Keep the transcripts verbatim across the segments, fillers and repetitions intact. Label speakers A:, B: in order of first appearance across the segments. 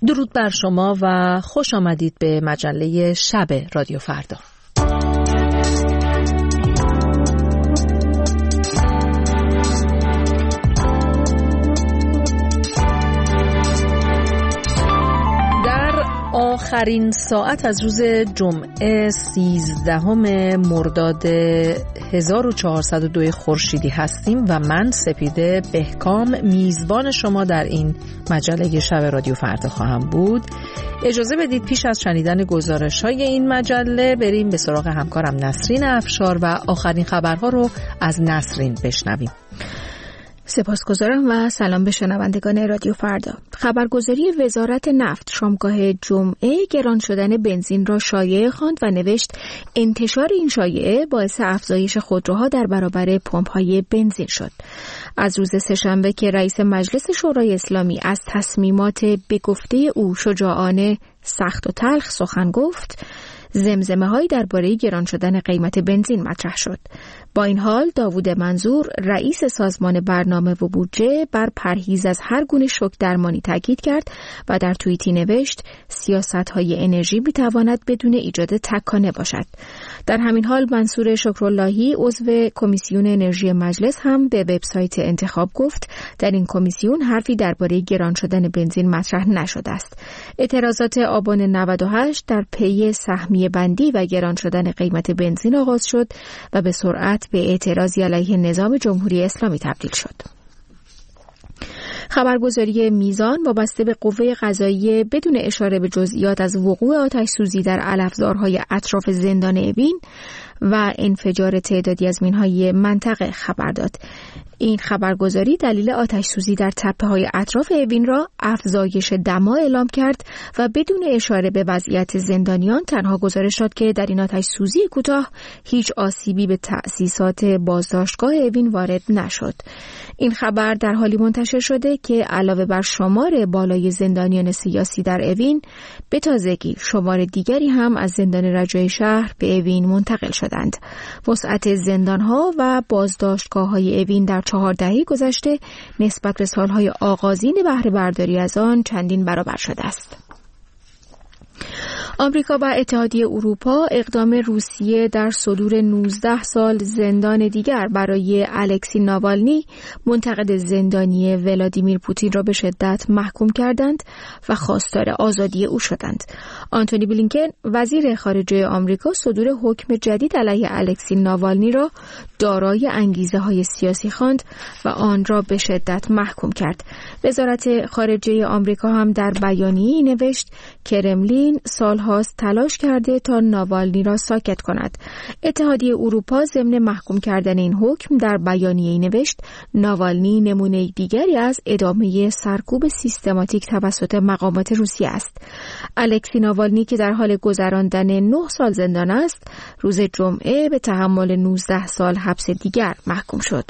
A: درود بر شما و خوش آمدید به مجله شب رادیو فردا. آخرین ساعت از روز جمعه سیزدهم مرداد هزار و چهارصد و دو خورشیدی هستیم و من سپیده بهکام میزبان شما در این مجله شب رادیو فردا خواهم بود. اجازه بدید پیش از شنیدن گزارش‌های این مجله بریم به سراغ همکارم نسرین افشار و آخرین خبرها رو از نسرین بشنویم.
B: سپاسگزارم و سلام به شنوندگان رادیو فردا. خبرگزاری وزارت نفت شامگاه جمعه گران شدن بنزین را شایعه خواند و نوشت انتشار این شایعه باعث افزایش خودروها در برابر پمپ‌های بنزین شد. از روز سه‌شنبه که رئیس مجلس شورای اسلامی از تصمیمات به گفته او شجاعانه، سخت و تلخ سخن گفت، زمزمه‌هایی درباره گران شدن قیمت بنزین مطرح شد. با این حال داوود منظور رئیس سازمان برنامه و بودجه بر پرهیز از هر گونه شوک درمانی تاکید کرد و در توییتی نوشت سیاست‌های انرژی می‌تواند بدون ایجاد تکانه باشد. در همین حال منصور شکراللهی عضو کمیسیون انرژی مجلس هم به وبسایت انتخاب گفت در این کمیسیون حرفی درباره گران شدن بنزین مطرح نشده است. اعتراضات آبان نود و هشت در پی سهمیه بندی و گران شدن قیمت بنزین آغاز شد و به سرعت به اعتراضی علیه نظام جمهوری اسلامی تبدیل شد. خبرگزاری میزان وابسته به قوه قضاییه بدون اشاره به جزئیات از وقوع آتش سوزی در علفزارهای اطراف زندان اوین و انفجار تعدادی از مین‌های منطقه خبر داد. این خبرگزاری دلیل آتش سوزی در تپه‌های اطراف اوین را افزایش دما اعلام کرد و بدون اشاره به وضعیت زندانیان تنها گزارش داد که در این آتش سوزی کوتاه هیچ آسیبی به تأسیسات بازداشتگاه اوین وارد نشد. این خبر در حالی منتشر شده که علاوه بر شمار بالای زندانیان سیاسی در اوین، به تازگی شمار دیگری هم از زندان رجای شهر به اوین منتقل شدند. وسعت زندان‌ها و بازداشتگاه‌های اوین در چهار دهه گذشته نسبت به سالهای آغازین بهره برداری از آن چندین برابر شده است. آمریکا و اتحادیه اروپا اقدام روسیه در صدور نوزده سال زندان دیگر برای الکسی ناوالنی منتقد زندانی ولادیمیر پوتین را به شدت محکوم کردند و خواستار آزادی او شدند. آنتونی بلینکن وزیر خارجه آمریکا صدور حکم جدید علیه الکسی ناوالنی را دارای انگیزه‌های سیاسی خواند و آن را به شدت محکوم کرد. وزارت خارجه آمریکا هم در بیانیه‌ای نوشت کرملین سالهاست تلاش کرده تا ناوالنی را ساکت کند. اتحادیه اروپا ضمن محکوم کردن این حکم در بیانیه‌ای نوشت ناوالنی نمونه دیگری از ادامه سرکوب سیستماتیک توسط مقامات روسیه است. الکسی ناوالنی که در حال گذراندن نه سال زندان است، روز جمعه به تحمل نوزده سال حبس دیگر محکوم شد.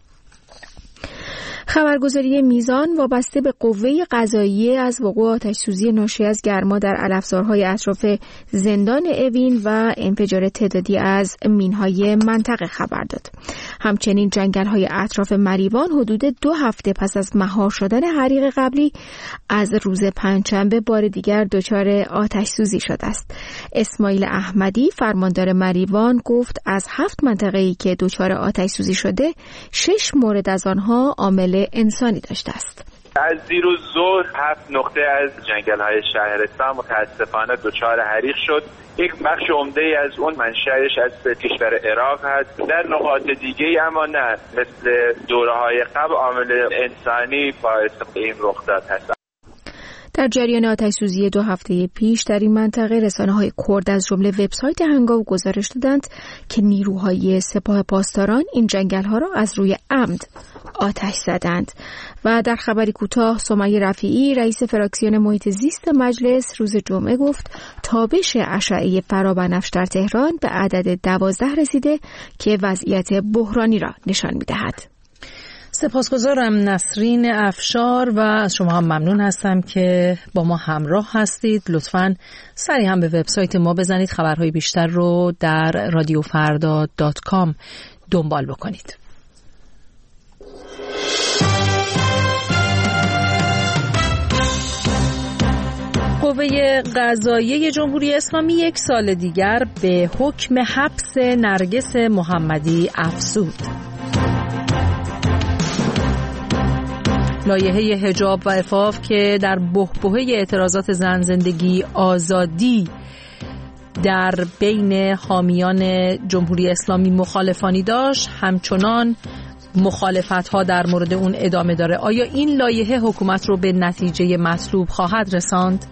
B: خبرگزاری میزان وابسته به قوه قضاییه از وقوع آتش سوزی ناشی از گرما در علفزارهای اطراف زندان اوین و انفجار تعدادی از مین‌های منطقه خبر داد. همچنین جنگل‌های اطراف مریوان حدود دو هفته پس از مهار شدن حریق قبلی از روز پنجشنبه بار دیگر دچار آتش سوزی شده است. اسماعیل احمدی فرماندار مریوان گفت از هفت منطقه‌ای که دچار آتش سوزی شده، شش مورد از آنها عامل انسانی داشته است.
C: از دیروز ظهر هفت نقطه از جنگل‌های شهرستان متاسفانه دچار حریق شد. یک بخش عمده‌ای از اون منشأش از کشور عراق هست. در نقاط دیگه‌ای اما نه، مثل دوره‌های قبل عامل انسانی باعث این رخداد هست.
B: در جریان آتش‌سوزی دو هفته پیش در این منطقه رسانه‌های کرد از جمله وبسایت هنگاو گزارش دادند که نیروهای سپاه پاسداران این جنگل‌ها را از روی عمد آتش زدند. و در خبری کوتاه سمیه رفیعی رئیس فراکسیون محیط زیست مجلس روز جمعه گفت تابش اشعه فرابنفش در تهران به عدد دوازده رسیده که وضعیت بحرانی را نشان می‌دهد.
A: سپاسگزارم نسرین افشار و از شما هم ممنون هستم که با ما همراه هستید. لطفاً سری هم به وبسایت ما بزنید، خبرهای بیشتر رو در رادیو فردا دات کام دنبال بکنید. قوه قضاییه جمهوری اسلامی یک سال دیگر به حکم حبس نرگس محمدی افزود. لایحه حجاب و عفاف که در بحبوحه اعتراضات زن زندگی آزادی در بین حامیان جمهوری اسلامی مخالفانی داشت، همچنان مخالفت‌ها در مورد اون ادامه داره. آیا این لایحه حکومت رو به نتیجه مطلوب خواهد رساند؟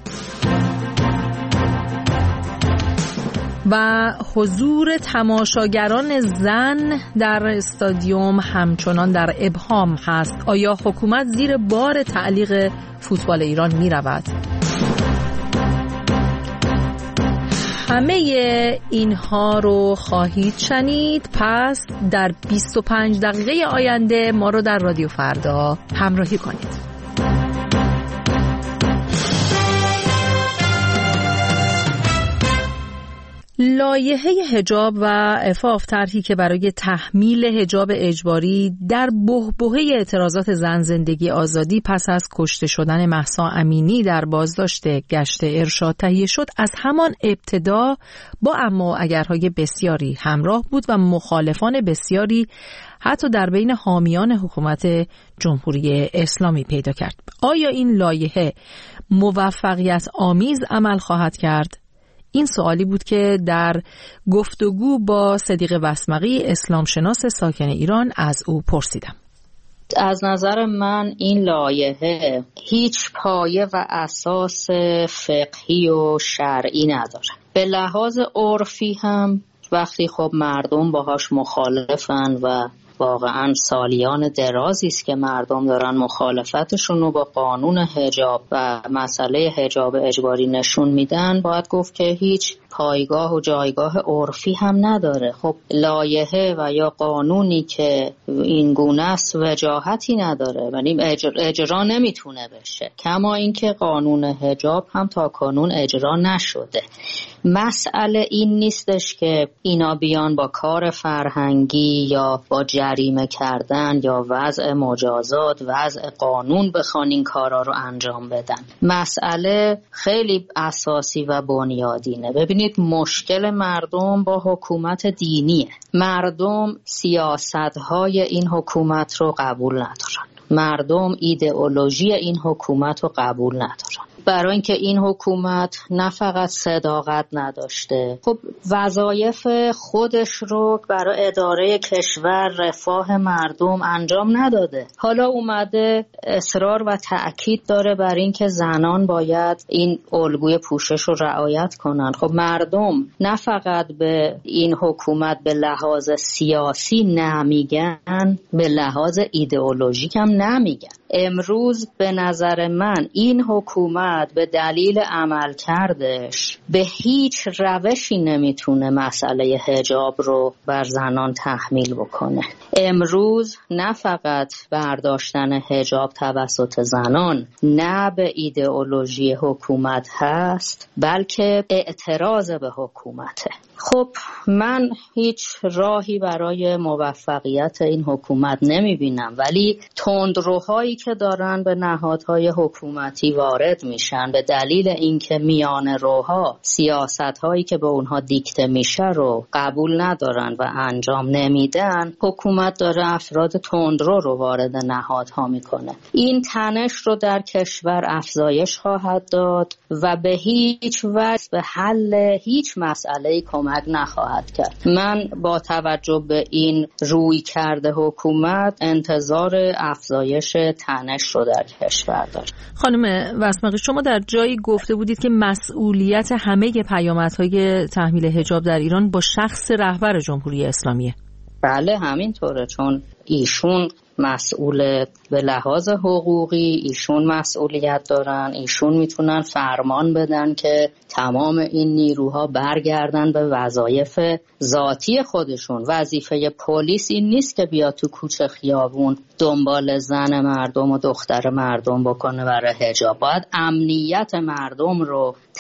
A: و حضور تماشاگران زن در استادیوم همچنان در ابهام هست. آیا حکومت زیر بار تعلیق فوتبال ایران می رود؟ همه اینها رو خواهید شنید. پس در بیست و پنج دقیقه آینده ما رو در رادیو فردا همراهی کنید. لایحه حجاب و عفاف، طرحی که برای تحمیل حجاب اجباری در بحبوحه اعتراضات زن زندگی آزادی پس از کشته شدن مهسا امینی در بازداشت گشت ارشاد تهیه شد، از همان ابتدا با اما اگرهای بسیاری همراه بود و مخالفان بسیاری حتی در بین حامیان حکومت جمهوری اسلامی پیدا کرد. آیا این لایحه موفقیت آمیز عمل خواهد کرد؟ این سوالی بود که در گفتگو با صدیق وسمقی، اسلام شناس ساکن ایران، از او پرسیدم.
D: از نظر من این لایحه هیچ پایه و اساس فقهی و شرعی نداره. به لحاظ عرفی هم وقتی خب مردم باهاش مخالفن و واقعا سالیان درازی است که مردم دارن مخالفتشون رو با قانون حجاب و مسئله حجاب اجباری نشون میدن، باید گفت که هیچ پایگاه و جایگاه عرفی هم نداره. خب لایحه و یا قانونی که این گونه است وجاهتی نداره، یعنی اجرا, اجرا نمیتونه بشه. کما اینکه قانون حجاب هم تا کنون اجرا نشده. مسئله این نیستش که اینا بیان با کار فرهنگی یا با جریمه کردن یا وضع مجازات، وضع قانون بخوان این کارا رو انجام بدن. مسئله خیلی اساسی و بنیادینه. ببینید مشکل مردم با حکومت دینیه. مردم سیاست‌های این حکومت رو قبول ندارن. مردم ایدئولوژی این حکومت رو قبول ندارن. برای اینکه این حکومت نه فقط صداقت نداشته، خب وظایف خودش رو برای اداره کشور، رفاه مردم انجام نداده. حالا اومده اصرار و تأکید داره بر اینکه زنان باید این الگوی پوشش رو رعایت کنن. خب مردم نه فقط به این حکومت به لحاظ سیاسی نمیگن، به لحاظ ایدئولوژیک هم نمیگن. امروز به نظر من این حکومت به دلیل عمل کردش به هیچ روشی نمیتونه مسئله حجاب رو بر زنان تحمیل بکنه. امروز نه فقط برداشتن حجاب توسط زنان نه به ایدئولوژی حکومت هست، بلکه اعتراض به حکومته. خب من هیچ راهی برای موفقیت این حکومت نمیبینم، ولی تندروهایی که دارن به نهادهای حکومتی وارد میشن به دلیل اینکه میان روها سیاست‌هایی که به اونها دیکته میشه رو قبول ندارن و انجام نمیدن، حکومت داره افراد تندرو رو وارد نهادها میکنه. این تنش رو در کشور افزایش خواهد داد و به هیچ وجه به حل هیچ مسئله‌ای کمک نخواهد کرد. من با توجه به این روی کرده حکومت انتظار افزایش تنش رو در کشور دارم.
A: خانم وسمقی، شما در جایی گفته بودید که مسئولیت همه پیامدهای تحمیل حجاب در ایران با شخص رهبر جمهوری اسلامیه.
D: بله همینطوره، چون ایشون مسئول به لحاظ حقوقی، ایشون مسئولیت دارن، ایشون میتونن فرمان بدن که تمام این نیروها برگردن به وظایف ذاتی خودشون. وظیفه پلیس این نیست که بیا تو کوچه خیابون دنبال زن مردم و دختر مردم بکنه برای حجاب. باید امنیت مردم رو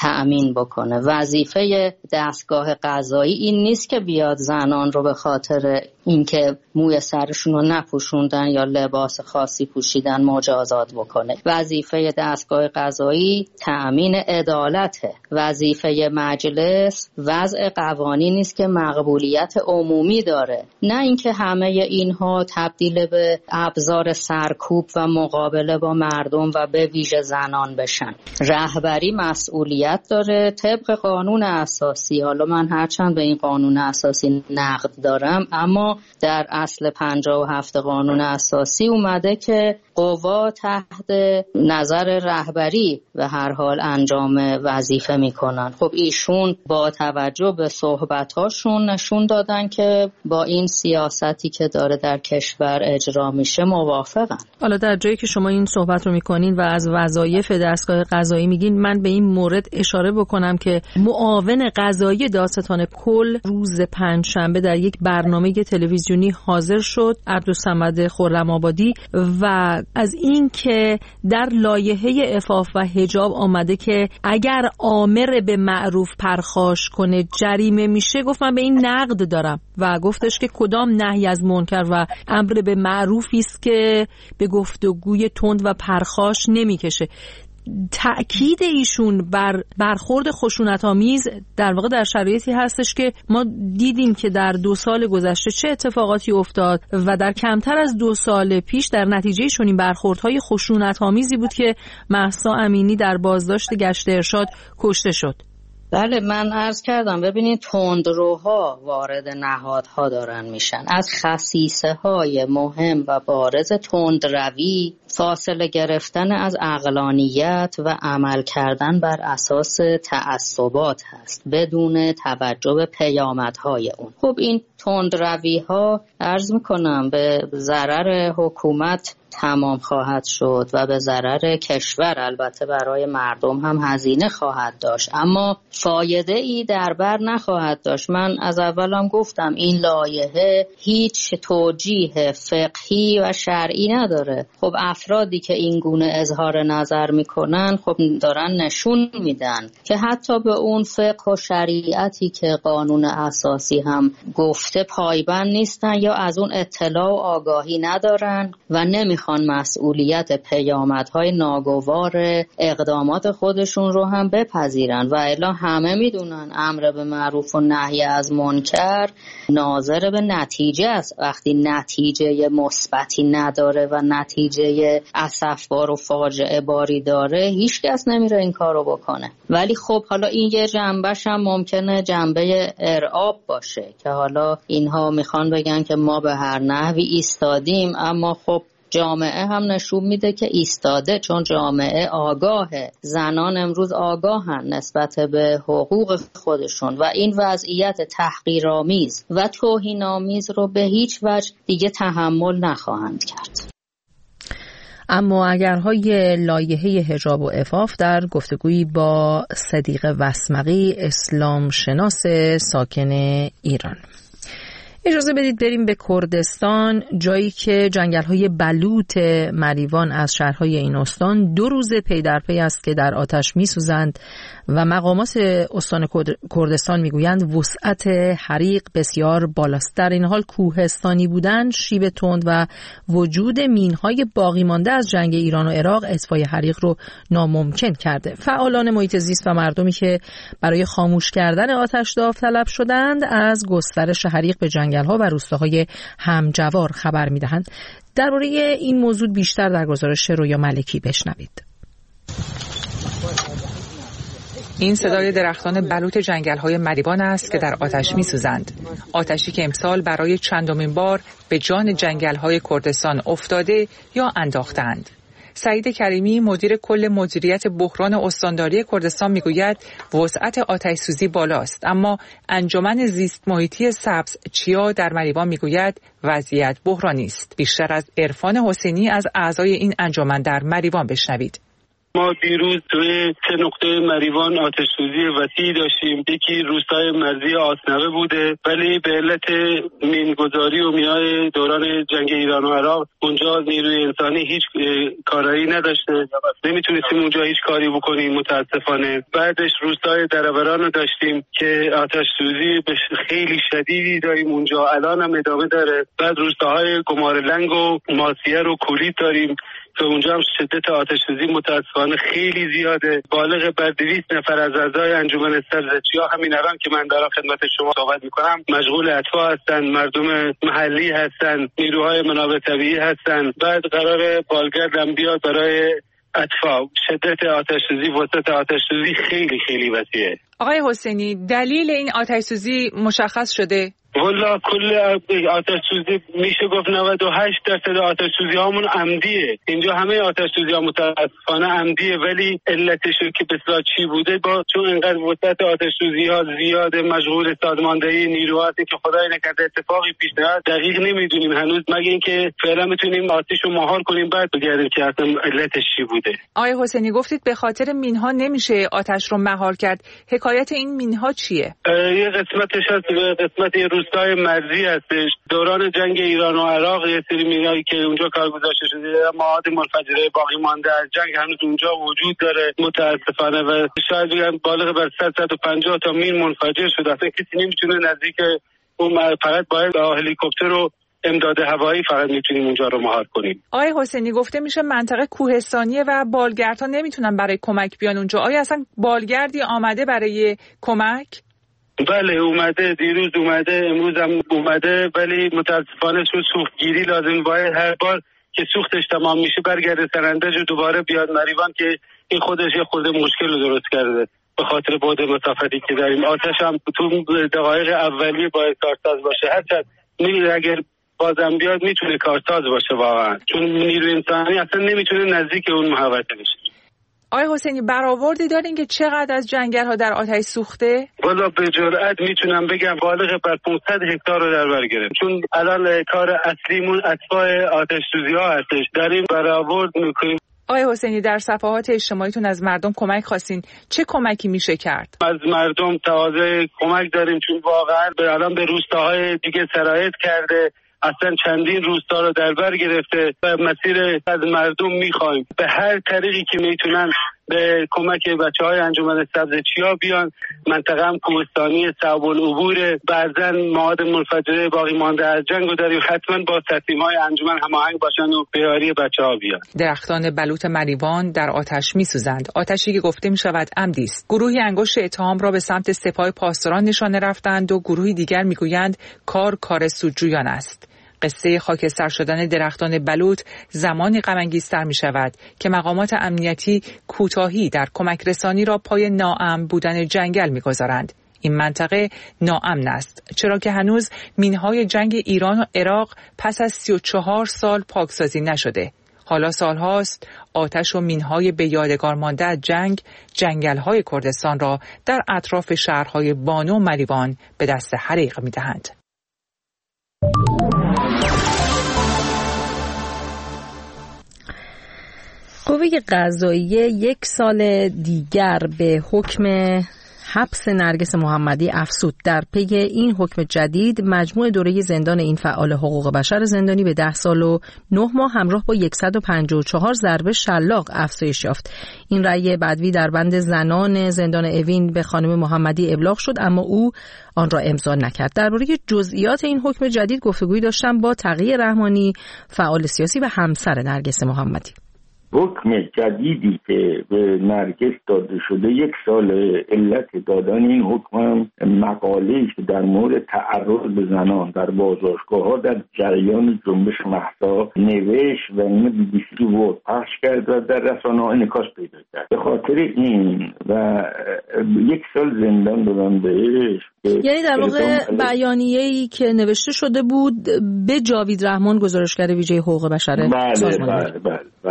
D: تأمین بکنه. وظیفه دستگاه قضایی این نیست که بیاد زنان رو به خاطر اینکه موی سرشون رو نپوشوندن یا لباس خاصی پوشیدن مجازات بکنه. وظیفه دستگاه قضایی تأمین عدالته. وظیفه مجلس وضع قوانینی است که مقبولیت عمومی داره، نه اینکه همه اینها تبدیل به ابزار سرکوب و مقابله با مردم و به ویژه زنان بشن. رهبری مسئولیت داره طبق قانون اساسی. حالا من هرچند به این قانون اساسی نقد دارم، اما در اصل پنجاه و هفت قانون اساسی اومده که قوا تحت نظر رهبری به هر حال انجام وظیفه میکنن. خب ایشون با توجه به صحبتاشون نشون دادن که با این سیاستی که داره در کشور اجرا میشه موافقن.
A: حالا در جایی که شما این صحبت رو میکنین و از وظایف دستگاه قضایی میگین، من به این مورد اشاره بکنم که معاون قضایی دادستان کل روز پنجشنبه در یک برنامه تلویزیونی حاضر شد، عبدالصمد خرم‌آبادی، و از این که در لایحه عفاف و حجاب آمده که اگر آمر به معروف پرخاش کنه جریمه میشه، گفت من به این نقد دارم و گفتش که کدام نهی از منکر و امر به معروفی است که به گفتگوی تند و پرخاش نمیکشه. تأکید ایشون بر برخورد خشونت‌آمیز در واقع در شرایطی هستش که ما دیدیم که در دو سال گذشته چه اتفاقاتی افتاد و در کمتر از دو سال پیش در نتیجه شون این برخوردهای خشونت‌آمیزی بود که مهسا امینی در بازداشت گشت ارشاد کشته شد.
D: بله، من عرض کردم ببینید تندروها وارد نهادها دارن میشن. از خصیصه های مهم و بارز تندروی فاصله گرفتن از عقلانیت و عمل کردن بر اساس تعصبات هست بدون توجه به پیامدهای اون. خب این تندروی ها عرض میکنم به ضرر حکومت تمام خواهد شد و به ضرر کشور، البته برای مردم هم هزینه خواهد داشت، اما فایده ای در بر نخواهد داشت. من از اولم گفتم این لایحه هیچ توجیه فقهی و شرعی نداره. خب افرادی که این گونه اظهار نظر میکنن خب دارن نشون میدن که حتی به اون فقه و شریعتی که قانون اساسی هم گفته پایبند نیستن یا از اون اطلاع و آگاهی ندارن و نمی خان مسئولیت پیامدهای ناگوار اقدامات خودشون رو هم بپذیرن. و الا همه میدونن امر به معروف و نهی از منکر ناظر به نتیجه است. وقتی نتیجه مثبتی نداره و نتیجه اسفبار و فاجعه باری داره، هیچ کس نمیره این کارو بکنه. ولی خب حالا این یه جنبش هم ممکنه جنبه ارعاب باشه که حالا اینها میخوان بگن که ما به هر نحوی ایستادیم، اما خب جامعه هم نشون میده که ایستاده، چون جامعه آگاهه. زنان امروز آگاهن نسبت به حقوق خودشون و این وضعیت تحقیرآمیز و توهین‌آمیز رو به هیچ وجه دیگه تحمل نخواهند کرد.
A: اما اگرهای لایحه حجاب و عفاف در گفتگویی با صدیق وسمقی، اسلام شناس ساکن ایران. اجازه بدید بریم به کردستان، جایی که جنگل‌های بلوط مریوان از شهرهای این استان دو روز پی در پی است که در آتش می‌سوزند و مقامات استان کردستان میگویند وسعت حریق بسیار بالاست. در این حال کوهستانی بودن، شیب تند و وجود مین‌های باقی مانده از جنگ ایران و عراق اطفای حریق رو ناممکن کرده. فعالان محیط زیست و مردمی که برای خاموش کردن آتش داوطلب شدند از گسترش حریق به جنگل‌ها و روستاهای همجوار خبر می‌دهند. درباره این موضوع بیشتر در گزارش رویا ملکی بشنوید.
E: این صدای درختان بلوط جنگل‌های مریوان است که در آتش می‌سوزند. آتشی که امسال برای چندمین بار به جان جنگل‌های کردستان افتاده یا انداختند. سعید کریمی مدیر کل مدیریت بحران استانداری کردستان میگوید وسعت آتش سوزی بالاست، اما انجمن زیست محیطی سبز چیا در مریوان میگوید وضعیت بحرانی است. بیشتر از عرفان حسینی از اعضای این انجمن در مریوان بشنوید.
F: ما دیروز توی سه نقطه مریوان آتش سوزی وسیعی داشتیم. یکی روستای مرزی آسنوه بوده، ولی به علت مینگذاری و مینای دوران جنگ ایران و عراق اونجا نیروی انسانی هیچ کارایی نداشته، نمیتونستیم اونجا هیچ کاری بکنیم متاسفانه. بعدش روستای دروران رو داشتیم که آتش سوزی خیلی شدیدی داریم اونجا، الان هم ادامه داره. بعد روستاهای گمارلنگ و ماسیه رو کولید داریم که اونجا هم شدت آتش سوزی متاسفانه خیلی زیاده. بالغ بر دویست نفر از اعضای انجمن سبزچیا همین الان که من دارم خدمت شما صحبت میکنم مشغول اطفاء هستن، مردم محلی هستن، نیروهای منابع طبیعی هستن. بعد قرار بالگرد هم بیاد برای اطفاء. شدت آتش سوزی، وسعت آتش سوزی خیلی خیلی وسیعه.
E: آقای حسینی، دلیل این آتش سوزی مشخص شده؟
F: والا کل آتش سوزی میشه گفت نود و هشت درصد آتش سوزی هامون عمدیه. اینجا همه آتش سوزی ها متاسفانه عمدیه، ولی علتش که بسیار چی بوده با چون اینقدر وسعت آتش سوزی ها زیاده، مشغول سازماندهی نیروها هستیم که خدای نکرده اتفاقی پیش نیاد. دقیق نمیدونیم هنوز، مگه اینکه فعلا میتونیم آتش رو مهار کنیم بعد بگردیم که اصلا علتش چی بوده.
E: آقای حسینی گفتید به خاطر مینها نمیشه آتش رو مهار کرد. حکایت این مینها چیه؟
F: یه قسمتش هست به قسمت روستای مرزی هستش. دوران جنگ ایران و عراق یه سری مینایی که اونجا کار گذاشته شده، مواد منفجره باقی مانده از جنگ هنوز اونجا وجود داره متاسفانه، و شاید بگم بالغ بر صد و پنجاه تا مین منفجر شده. اصلا کسی نمیتونه نزدیک اون، فقط باید با هلیکوپتر و امداد هوایی فقط میتونیم اونجا رو مهار کنیم.
E: آقای حسینی گفته میشه منطقه کوهستانیه و بالگردها نمیتونن برای کمک بیان اونجا. آیا اصلا بالگردی آمده برای کمک؟
F: بله اومده، دیروز اومده، امروز هم اومده، ولی متاسفانه چون سوختگیری لازم باید هر بار که سوختش تمام میشه برگرده سرندج و دوباره بیاد مریوان که این خودش یه خود مشکل رو درست کرده به خاطر بعد مسافتی که داریم. آتش هم تو دقایق اولیه باید کارساز باشه، هرچند میگه اگر بازم بیاد میتونه کارساز باشه واقعا، چون نیروی انسانی اصلا نمیتونه نزدیک اون محوطه بشه.
E: آقای حسینی برآوردی دارین که چقدر از جنگل‌ها در آتش سوخته؟
F: والا به جرئت میتونم بگم بالغ بر پانصد هکتار رو در بر گرفت، چون الان کار اصلیمون اطفاء آتش سوزی‌ها هستش، داریم برآورد میکنیم.
E: آقای حسینی در صفحات اجتماعیتون از مردم کمک خواستین، چه کمکی میشه کرد؟
F: از مردم تقاضای کمک داریم، چون واقعا به الان به روستاهای دیگه سرایت کرده، اصلا چندین روستا رو در بر گرفته و مسیر از مردم میخوایم به هر طریقی که میتونن به کمک بچه های انجمن سبزچیا بیان. منطقه هم کوهستانی، صعب العبور، بعضا مواد منفجره باقی مانده از جنگ رو داریم. حتما با تصمیم های انجمن هماهنگ باشن و به یاری بچه ها بیان.
E: درختان بلوط مریوان در آتش میسوزند، آتشی که گفته میشود عمدی است. گروهی انگشت اتهام را به سمت سپاه پاسداران نشانه رفتند و گروهی دیگر میگویند کار کار سودجویان است. قصه خاکستر شدن درختان بلوط زمانی غم‌انگیزتر می شود که مقامات امنیتی کوتاهی در کمک رسانی را پای ناامن بودن جنگل می گذارند. این منطقه ناامن است، چرا که هنوز مینهای جنگ ایران و عراق پس از سی و چهار سال پاکسازی نشده. حالا سالهاست آتش و مینهای به یادگار مانده از جنگ جنگل‌های کردستان را در اطراف شهرهای بانو و مریوان به دست حریق می دهند.
A: قوه قضاییه یک سال دیگر به حکم حبس نرگس محمدی افزود. در پی این حکم جدید مجموع دوره زندان این فعال حقوق بشر زندانی به ده سال و نه ماه همراه با صد و پنجاه و چهار ضربه شلاق افزایش یافت. این رأی بدوی در بند زنان زندان اوین به خانم محمدی ابلاغ شد، اما او آن را امضا نکرد. درباره جزئیات این حکم جدید گفتگویی داشتم با تقی رحمانی، فعال سیاسی و همسر نرگس محمدی.
G: حکم جدیدی که به نرگس داده شده یک سال. علت دادن این حکم مقاله‌ای که در مورد تعرض به زنان در بازداشتگاه‌ها در جریان جنبش مهسا نوشت و این بی بی سی ورد پخش کرد و در رسانه‌ها انعکاس پیدا کرد. به خاطر این و یک سال زندان دادن بهش.
A: یعنی در واقع بیانیه‌ای که نوشته شده بود به جاوید رحمان، گزارشگر ویژه حقوق بشر
G: بله بله بله بله بله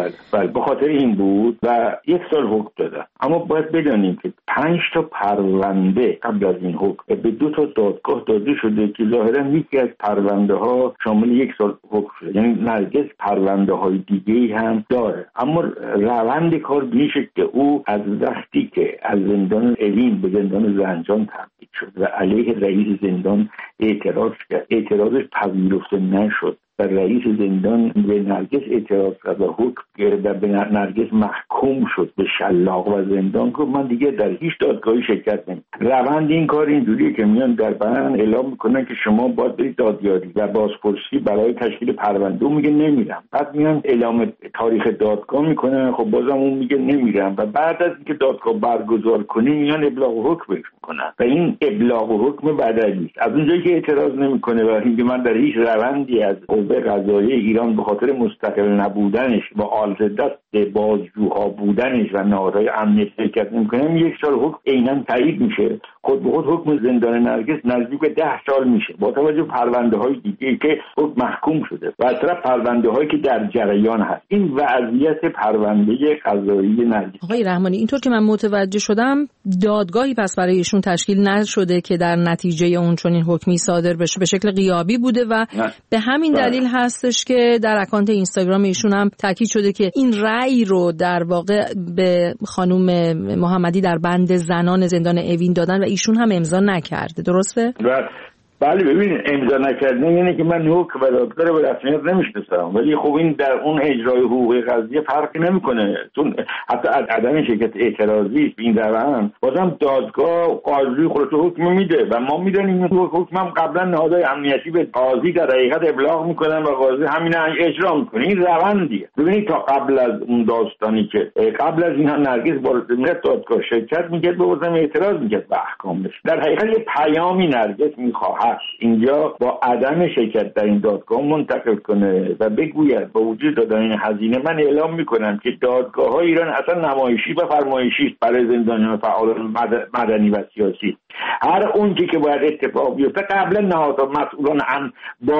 G: به خاطر این بود و یک سال حکم دادن. اما باید بدانیم که پنج تا پرونده قبل از این حکم به دو تا دادگاه داده شده که ظاهرا یکی از پرونده ها شامل یک سال حکم شده، یعنی نرگس پرونده های دیگه هم داره. اما روند کار میشه که او از وقتی که از زندان اوین به زندان زنجان تبدیل شد و علیه رئیس زندان اعتراض کرد، اعتراضش پذیرفته نشد و رئیس زندان به نرگس اعتراض کرد و حکم گرفت و به نرگس محکوم شد به شلاق و زندان. گفت من دیگه در هیچ دادگاهی شرکت نمی‌کنم. روند این کار اینجوریه که میان در بیان اعلام میکنن که شما باید برید دادیاری و بازپرسی برای تشکیل پرونده، میگه نمیرم. بعد میان اعلام تاریخ دادگاه میکنن، خب بازم اون میگه نمیرم و بعد از اینکه دادگاه برگزار کنی میان ابلاغ حکم میکنن و این ابلاغ حکم بدلی است. از اونجایی که اعتراض نمیکنه و اینکه من در هیچ روندی از قوه قضاییه ایران به خاطر مستقل نبودنش و آلزدست بازجوها بودنش و نهادهای امنیتی شرکت نمیکنم، یک سال حکم عیناً تایید میشه. خود به خود حکم زندان نرگس نزدیک به ده سال میشه با توجه پرونده های دیگه که حکم محکوم شده و از طرف پرونده هایی که در جریان هست. این وضعیت پرونده قضایی نرگس.
A: آقای رحمانی، اینطور که من متوجه شدم دادگاهی پس برای ایشون تشکیل نشده که در نتیجه اون چنین حکمی صادر بشه، به شکل غیابی بوده و نه. به همین بله. دلیل هستش که در اکانت اینستاگرام ایشون هم تاکید شده که این رأی رو در واقع به خانم محمدی در بند زنان زندان اوین دادن و ایشون هم امضا نکرده. درسته؟
G: بله. بله ببینید امضا نکردن یعنی که من حکم و دادگاه رو به رسمیت نمیشناسم، ولی خب این در اون اجرای حقوقی قضیه فرقی نمیکنه، چون حتی عدم شرکت اعتراضی است این روند، بازم دادگاه قاضی خودش حکم میده و ما میدونیم این حکم هم قبلا نهادهای امنیتی به قاضی در حقیقت ابلاغ میکنن و قاضی همین اجرا میکنه. این روندیه. ببینید تا قبل از اون داستانی که قبل از اینها نرگس با رسمیت دادگاه شرکت میکرد به بازم اعتراض میکرد به احکامش، در حقیقت یه پیامی نرگس میخواد اینجا با عدم شرکت در این دادگاه منتقل کنه و بگوید با وجود دادن این هزینه من اعلام میکنم که دادگاه های ایران اصلا نمایشی و فرمایشی است برای زندانیان فعال مدنی و سیاسی. هر اون که باید اتفاق بیفته قبلا نهادها مسئولان هم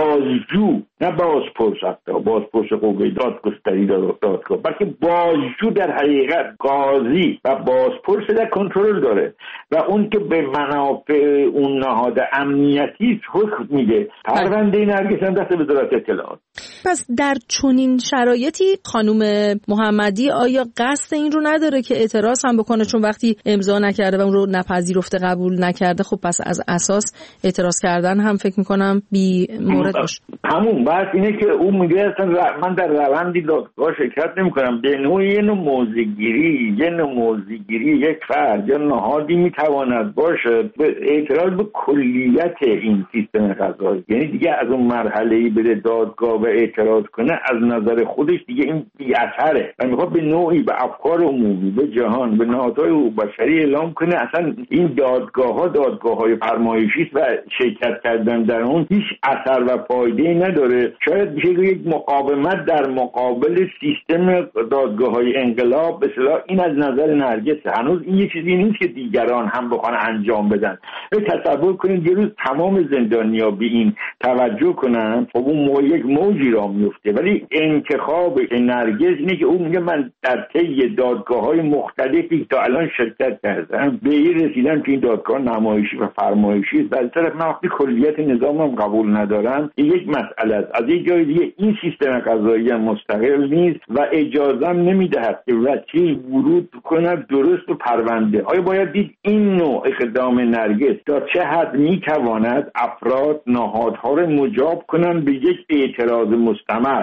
G: بازجو نه بازپرس، حتی بازپرس قوه دادگستری دادگاه، بلکه بازجو در حقیقت قاضی و بازپرس در کنترل داره و اون که به منافع اون نهاد امنیتی حکم میده. پرونده نرگس هم دست وزارت اطلاعات.
A: پس در چنین شرایطی خانم محمدی آیا قصد این رو نداره که اعتراض هم بکنه، چون وقتی امضا نکرده و اون رو نپذیرفته قبول نکرده، خب پس از اساس اعتراض کردن هم فکر میکنم بی مورد باشه.
G: همون بحث اینه که اون میگه اصلا من در روندی دادگاه شرکت نمیکنم. به نوعی یه نوع موضع‌گیری یه نوع موضع‌گیری یک فرد یا نهادی میتواند باشه به اعتراض به کلیت این سیستم قضایی، یعنی دیگه از اون مرحله‌ای بره دادگاه و اعتراض کنه از نظر خودش دیگه این بی اثره و میخواد به نوعی به افکار عمومی به جهان به نهادهای حقوق بشری اعلام کنه اصلا این دادگاه‌ها دادگاه‌های فرمایشی است و شرکت کردن در اون هیچ اثر و فایده‌ای نداره. شاید بشه یک مقاومت در مقابل سیستم دادگاه‌های انقلاب. به اصطلاح این از نظر نرگس هنوز این یه چیزی نیست که دیگران هم بخوان انجام بدن. تصور کنید یه روز تمام زندانی‌ها به این توجه کنن، خب اون موقع یک موجی را میفته. ولی انتخاب نرگس اینه که اون میگه من در طی دادگاه‌های مختلفی تا الان شرکت کردم به این رسیدم که این دادگاه نمایشی و فرمایشی است. در طرف من وقتی کلیت نظامم قبول ندارم این یک مسئله است. از یک جای دیگه این سیستم قضایی مستقل نیست و اجازه نمیدهد که وکیل ورود کند درست و پرونده. آیا باید دید این نوع اقدام نرگس تا چه حد میتواند افراد نهادها را مجاب کنند به یک اعتراض مستمر.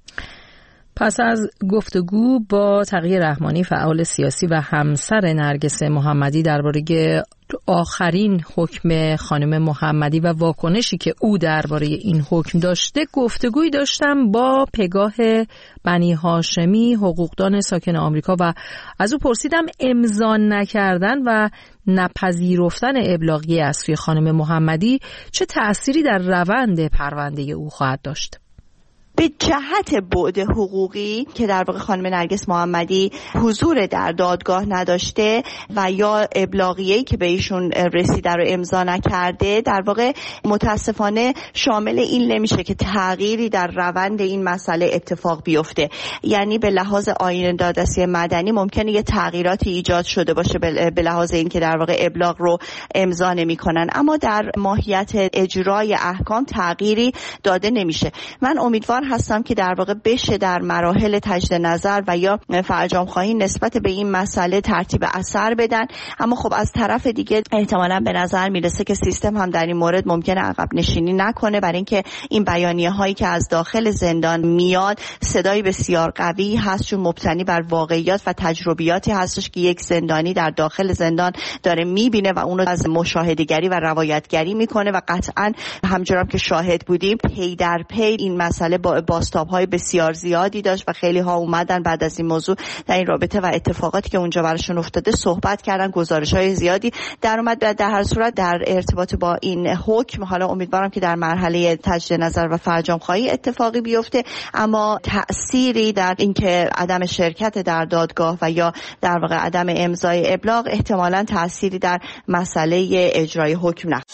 A: پس از گفتگو با تقی رحمانی فعال سیاسی و همسر نرگس محمدی درباره آخرین حکم خانم محمدی و واکنشی که او درباره این حکم داشته گفتگویی داشتم با پگاه بنی هاشمی، حقوقدان ساکن آمریکا، و از او پرسیدم امضا نکردن و نپذیرفتن ابلاغیه از سوی خانم محمدی چه تأثیری در روند پرونده او خواهد داشت.
H: به جهت بعد حقوقی که در واقع خانم نرگس محمدی حضور در دادگاه نداشته و یا ابلاغیه‌ای که به ایشون رسیده رو امضا نکرده، در واقع متاسفانه شامل این نمیشه که تغییری در روند این مسئله اتفاق بیفته. یعنی به لحاظ آیین دادرسی مدنی ممکنه یه تغییراتی ایجاد شده باشه به لحاظ این که در واقع ابلاغ رو امضا نمی‌کنن، اما در ماهیت اجرای احکام تغییری داده نمیشه. من امیدوار هستم که در واقع بشه در مراحل تجدید نظر و یا فرجام خواهی نسبت به این مسئله ترتیب اثر بدن، اما خب از طرف دیگه احتمالاً به نظر میرسه که سیستم هم در این مورد ممکنه عقب نشینی نکنه، برای اینکه این بیانیه هایی که از داخل زندان میاد صدای بسیار قوی هست، چون مبتنی بر واقعیات و تجربیاتی هستش که یک زندانی در داخل زندان داره میبینه و اونو از مشاهده‌گری و روایتگری میکنه و قطعاً همچنان که شاهد بودیم پی در پی این مسئله با بازتاب‌های بسیار زیادی داشت و خیلی ها اومدن بعد از این موضوع در این رابطه و اتفاقاتی که اونجا براشون افتاده صحبت کردن، گزارش‌های زیادی در اومد. در هر صورت در ارتباط با این حکم حالا امیدوارم که در مرحله تجدید نظر و فرجام خواهی اتفاقی بیفته، اما تأثیری در اینکه عدم شرکت در دادگاه و یا در واقع عدم امضای ابلاغ احتمالاً تأثیری در مسئله اجرای حکم نه.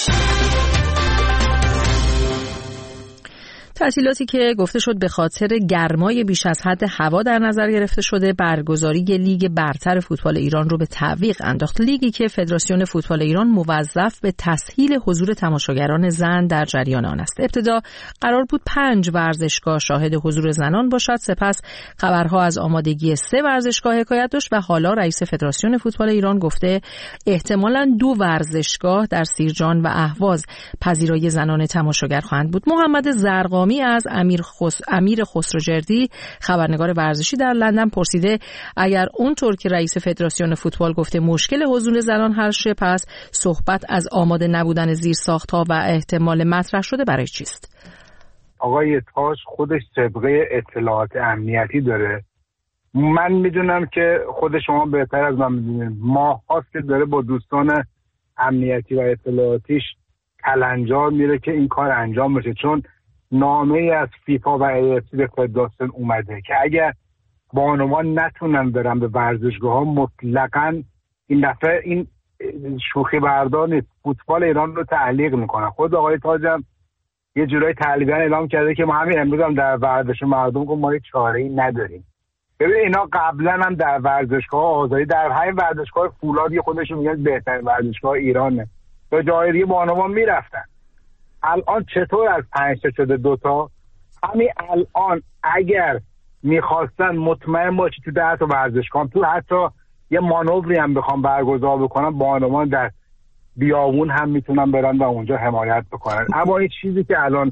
A: تعطیلاتی که گفته شد به خاطر گرمای بیش از حد هوا در نظر گرفته شده برگزاری لیگ برتر فوتبال ایران رو به تعویق انداخت. لیگی که فدراسیون فوتبال ایران موظف به تسهیل حضور تماشاگران زن در جریان آن است. ابتدا قرار بود پنج ورزشگاه شاهد حضور زنان باشد، سپس خبرها از آمادگی سه ورزشگاه حکایت داشت و حالا رئیس فدراسیون فوتبال ایران گفته احتمالاً دو ورزشگاه در سیرجان و اهواز پذیرای زنان تماشاگر خواهند بود. محمد زرقامی از امیر خس... امیر خسروجردی خبرنگار ورزشی در لندن پرسیده اگر اونطور که رئیس فدراسیون فوتبال گفته مشکل حضور زنان حل شه، پس صحبت از آماده نبودن زیرساخت‌ها و احتمال مطرح شده برای چیست؟
I: آقای تاج خودش سابقه اطلاعات امنیتی داره. من میدونم که خود شما بهتر از من میدونید، ماهاست که داره با دوستان امنیتی و اطلاعاتیش کلنجار میره که این کار انجام بشه، چون نامه ای از فیفا و ای اف سی به فدراسیون اومده که اگر بانوان نتونن برن به ورزشگاه ها مطلقاً این دفعه این شوخی بردار نیست، فوتبال ایران رو تعلیق میکنن. خود آقای تاجم یه جورای تعلیقاً اعلام کرده که ما همین امروز هم در ورزش مردم که ما هیچ چاره‌ای نداریم. ببین اینا قبلا هم در ورزشگاه آزادی در همین ورزشگاه فولادی خودشون میگن بهترین ورزشگاه ایرانه، تا جای دیگه بانوان میرفتن. الان چطور از پنج تا شده دوتا؟ همین الان اگر میخواستن مطمئن باشی تو ده تا ورزشگاه، تو حتی یه مانوری هم بخوام برگزار بکنن، بانوان در بیابون هم میتونن برن و اونجا حمایت بکنن. اما این چیزی که الان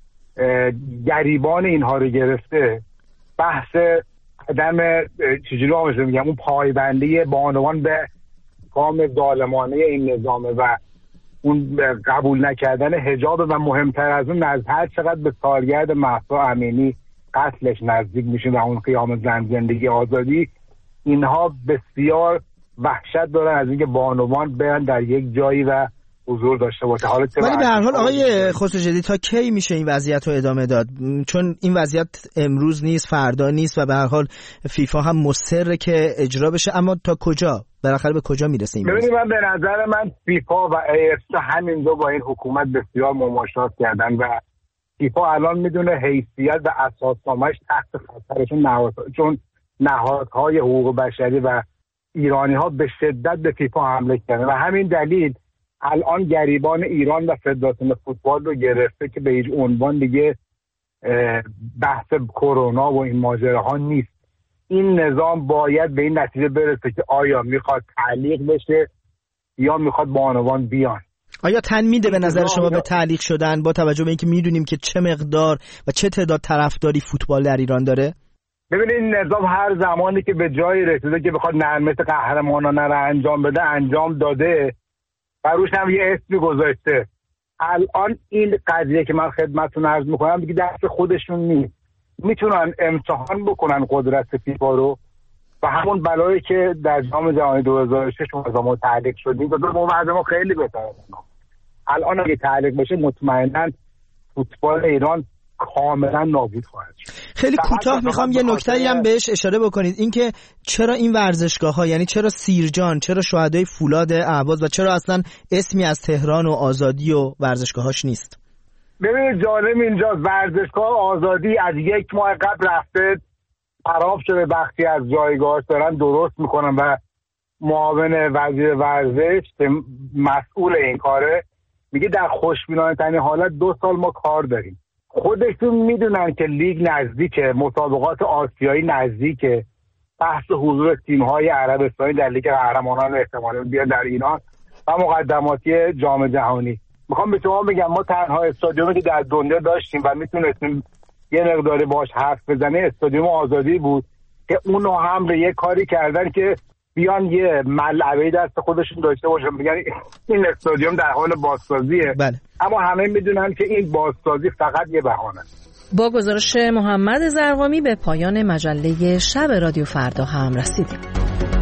I: گریبان اینها رو گرفته بحث عدم چجوری آموزه میگم اون پایبندی بانوان به کام ظالمانه این نظامه و اون قبول نکردن حجاب و مهمتر از اون از هر چقدر به سالگرد مهسا امینی قتلش نزدیک میشه و اون قیام زن زندگی آزادی، اینها بسیار وحشت دارن از اینکه بانوان برن در یک جایی و حضور داشته باشه. حالا
J: ولی به هر حال آقای خسروجردی تا کی میشه این وضعیت رو ادامه داد؟ چون این وضعیت امروز نیست، فردا نیست و به هر حال فیفا هم مصره که اجرا بشه، اما تا کجا؟ بالاخره به کجا میرسه این؟
I: ببینید من به نظر من فیفا و ای اف سی همین دو با این حکومت بسیار مماشات کردن و فیفا الان میدونه حیثیت و اساسنامه‌اش تحت خطرشون نهاد، چون نهادهای حقوق بشری و ایرانی ها به شدت به فیفا حمله کردن و همین دلیل الان گریبان ایران و فدراسیون فوتبال رو گرفته که به هیچ عنوان دیگه بحث کرونا و این ماجراها نیست. این نظام باید به این نتیجه برسه که آیا میخواد تعلیق بشه یا میخواد بانوان بیان.
J: آیا تن میده به نظر شما به تعلیق شدن با توجه به اینکه میدونیم که چه مقدار و چه تعداد طرفداری فوتبال در ایران داره؟
I: ببینید این نظام هر زمانی که به جایی رسیده که بخواد نرمت قهرمانانه رو انجام بده انجام داده و روش هم یه اسمی گذاشته. الان این قضیه که من خدمتتون عرض میکنم دیگه دست خودشون نیست، میتونن امتحان بکنن قدرت فیفا رو و همون بلایی که در جام جهانی دو هزار و شش از ما تعلیق شدیم و دو وضع ما خیلی بهتره. الان اگه تعلیق بشه مطمئنا فوتبال ایران کاملا نابود خواهد شد.
J: خیلی کوتاه میخوام یه نکته‌ای هم بهش اشاره بکنید، اینکه چرا این ورزشگاه‌ها، یعنی چرا سیرجان، چرا شهدای فولاد اهواز و چرا اصلا اسمی از تهران و آزادی و ورزشگاهاش نیست؟
I: ببینید جالب اینجاست، ورزشگاه آزادی از یک ماه قبل رفته خراب شده، بخشی از جایگاهاش دارن درست میکنن و معاون وزیر ورزش که مسئول این کاره میگه در خوشبینانه ترین حالت دو سال ما کار داریم. خودشون میدونن که لیگ نزدیکه، مسابقات آسیایی نزدیکه، بحث حضور تیم‌های عربستانی در لیگ قهرمانان احتمالاً بیاد در ایران و مقدماتی جام جهانی. میخوام به شما بگم ما تنها استادیومی که در دنیا داشتیم و میتونستیم یه مقداری باش حرف بزنه استادیوم آزادی بود که اونو هم به یه کاری کردن که بیان یه ملعبه دست خودشون داشته باشن، میگن این استادیوم در حال بازسازیه.
J: بله.
I: اما همه میدونن که این بازسازی فقط یه بهانه.
A: با گزارش محمد زرقامی به پایان مجله شب رادیو فردا هم رسیدیم.